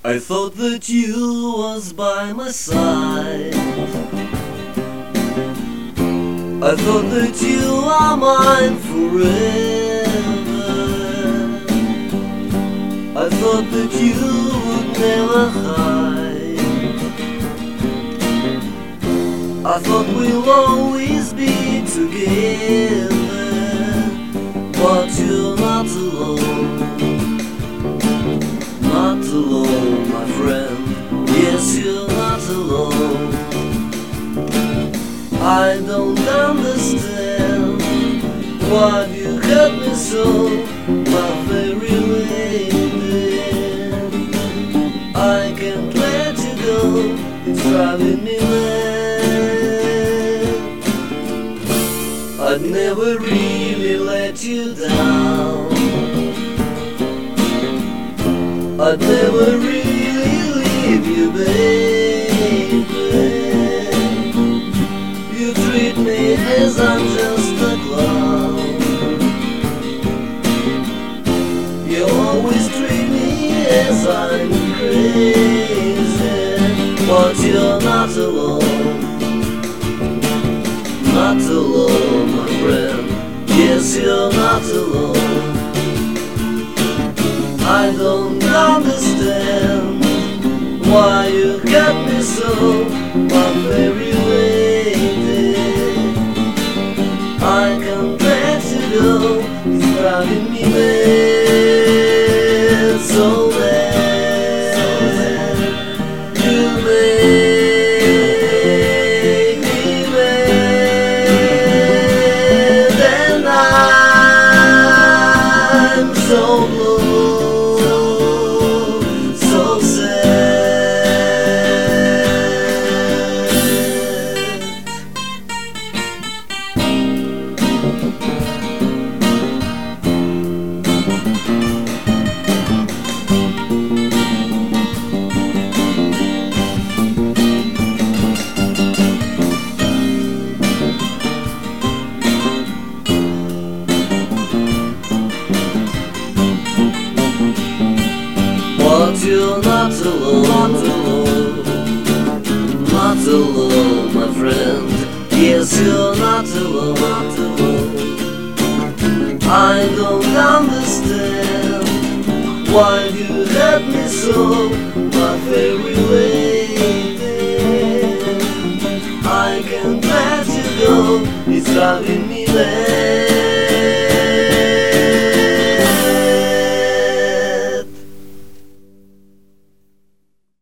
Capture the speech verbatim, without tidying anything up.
I thought that you was by my side. I thought that you are mine forever. I thought that you would never hide. I thought we'll always be together, but you're not alone. Not alone, my friend. Yes, you're not alone. I don't understand why you hurt me so, my very lady. I can't let you go, it's driving me mad. I'd never really let you down. I'd never really leave you, baby. You treat me as I'm just a clown. You always treat me as I'm crazy. But you're not alone. Not alone, my friend. Yes, you're not alone. I don't understand why you got me so, my very lady. I can't let you go, it's driving me mad, so bad. You make me mad, and I'm so blue. But you're not alone, not alone, not alone, my friend. Yes, you're not alone, not alone. I don't understand why you hurt me so, my very lady. I can't let you go, it's driving me mad.